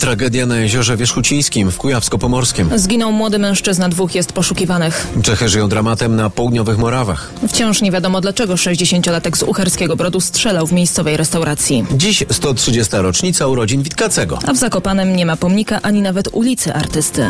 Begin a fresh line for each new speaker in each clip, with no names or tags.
Tragedia na jeziorze Wierzchucińskim w Kujawsko-Pomorskim.
Zginął młody mężczyzna, 2 jest poszukiwanych.
Czechy żyją dramatem na południowych Morawach.
Wciąż nie wiadomo, dlaczego 60-latek z Uherskiego Brodu strzelał w miejscowej restauracji.
Dziś 130. rocznica urodzin Witkacego.
A w Zakopanem nie ma pomnika ani nawet ulicy artysty.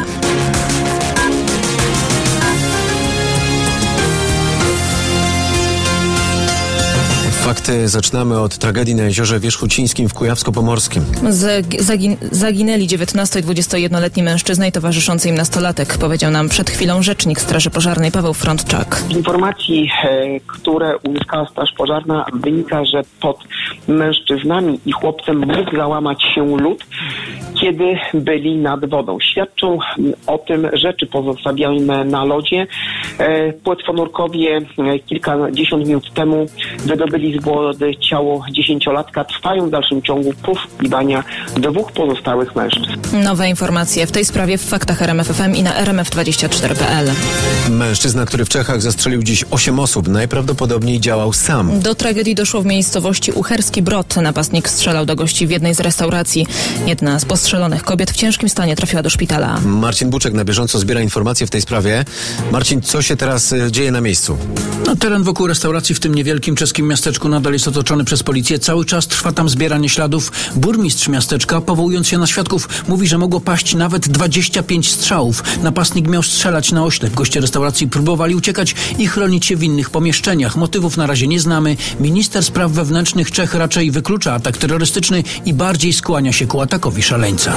Fakty zaczynamy od tragedii na jeziorze Wierzchucińskim w Kujawsko-Pomorskim.
Zaginęli 19- i 21-letni mężczyzna i towarzyszący im nastolatek, powiedział nam przed chwilą rzecznik Straży Pożarnej Paweł Frądczak.
Z informacji, które uzyskała Straż Pożarna, wynika, że pod mężczyznami i chłopcem mógł załamać się lód, kiedy byli nad wodą. Świadczą o tym rzeczy pozostawione na lodzie. Płetwonurkowie kilkadziesiąt minut temu wydobyli z wody ciało 10-latka. Trwają w dalszym ciągu poszukiwania 2 pozostałych mężczyzn.
Nowe informacje w tej sprawie w faktach RMF FM i na rmf24.pl.
Mężczyzna, który w Czechach zastrzelił dziś 8 osób, najprawdopodobniej działał sam.
Do tragedii doszło w miejscowości Uherski Brod. Napastnik strzelał do gości w jednej z restauracji. Jedna z postrzelonych kobiet w ciężkim stanie trafiła do szpitala.
Marcin Buczek na bieżąco zbiera informacje w tej sprawie. Marcin, co się teraz dzieje na miejscu?
Teren wokół restauracji w tym niewielkim czeskim miasteczku nadal jest otoczony przez policję. Cały czas trwa tam zbieranie śladów. Burmistrz miasteczka, powołując się na świadków, mówi, że mogło paść nawet 25 strzałów. Napastnik miał strzelać na oślep. Goście restauracji próbowali uciekać i chronić się w innych pomieszczeniach. Motywów na razie nie znamy. Minister spraw wewnętrznych Czech raczej wyklucza atak terrorystyczny i bardziej skłania się ku atakowi szaleńca.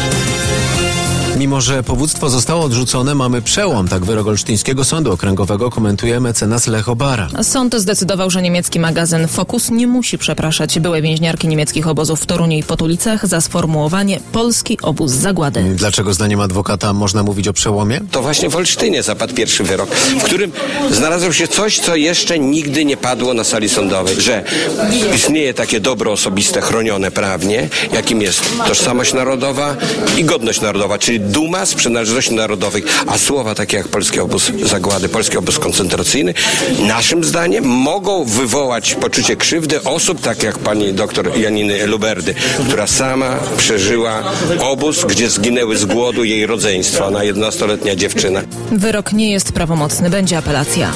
Mimo że powództwo zostało odrzucone, mamy przełom. Tak wyrok Olsztyńskiego Sądu Okręgowego komentuje mecenas Lech Obara.
Sąd zdecydował, że niemiecki magazyn Focus nie musi przepraszać byłej więźniarki niemieckich obozów w Toruniu i Potulicach za sformułowanie polski obóz zagłady.
Dlaczego zdaniem adwokata można mówić o przełomie?
To właśnie w Olsztynie zapadł pierwszy wyrok, w którym znalazło się coś, co jeszcze nigdy nie padło na sali sądowej, że istnieje takie dobro osobiste chronione prawnie, jakim jest tożsamość narodowa i godność narodowa, czyli duma z przynależności narodowych, a słowa takie jak polski obóz zagłady, polski obóz koncentracyjny, naszym zdaniem mogą wywołać poczucie krzywdy osób, tak jak pani doktor Janiny Luberdy, która sama przeżyła obóz, gdzie zginęły z głodu jej rodzeństwo, ona 11-letnia dziewczyna.
Wyrok nie jest prawomocny, będzie apelacja.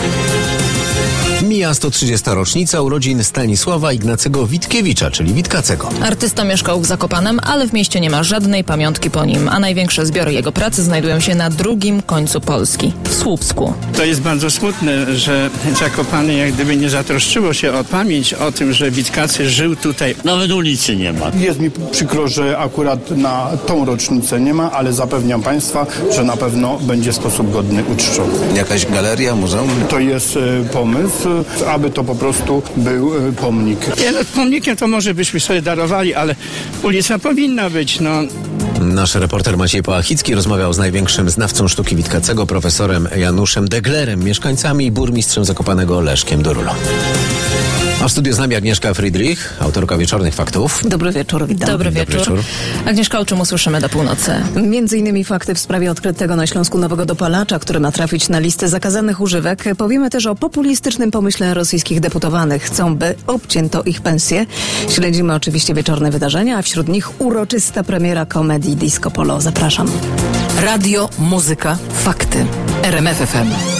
Mija 130. rocznica urodzin Stanisława Ignacego Witkiewicza, czyli Witkacego.
Artysta mieszkał w Zakopanem, ale w mieście nie ma żadnej pamiątki po nim, a największe zbiory jego pracy znajdują się na drugim końcu Polski, w Słupsku.
To jest bardzo smutne, że Zakopane jak gdyby nie zatroszczyło się o pamięć o tym, że Witkacy żył tutaj.
Nawet ulicy nie ma.
Jest mi przykro, że akurat na tą rocznicę nie ma, ale zapewniam Państwa, że na pewno będzie w sposób godny uczczony.
Jakaś galeria, muzeum?
To jest pomysł, aby to po prostu był pomnik.
Pomnikiem to może byśmy sobie darowali, ale ulica powinna być,
Nasz reporter Maciej Pałachicki rozmawiał z największym znawcą sztuki Witkacego, profesorem Januszem Deglerem, mieszkańcami i burmistrzem Zakopanego Leszkiem Durulą. A w studiu z nami Agnieszka Friedrich, autorka Wieczornych Faktów.
Dobry wieczór, witam.
Dobry wieczór. Agnieszka, o czym usłyszymy do północy?
Między innymi fakty w sprawie odkrytego na Śląsku nowego dopalacza, który ma trafić na listę zakazanych używek. Powiemy też o populistycznym pomyśle rosyjskich deputowanych. Chcą, by obcięto ich pensje. Śledzimy oczywiście wieczorne wydarzenia, a wśród nich uroczysta premiera komedii Disco Polo. Zapraszam. Radio, muzyka, fakty. RMF FM.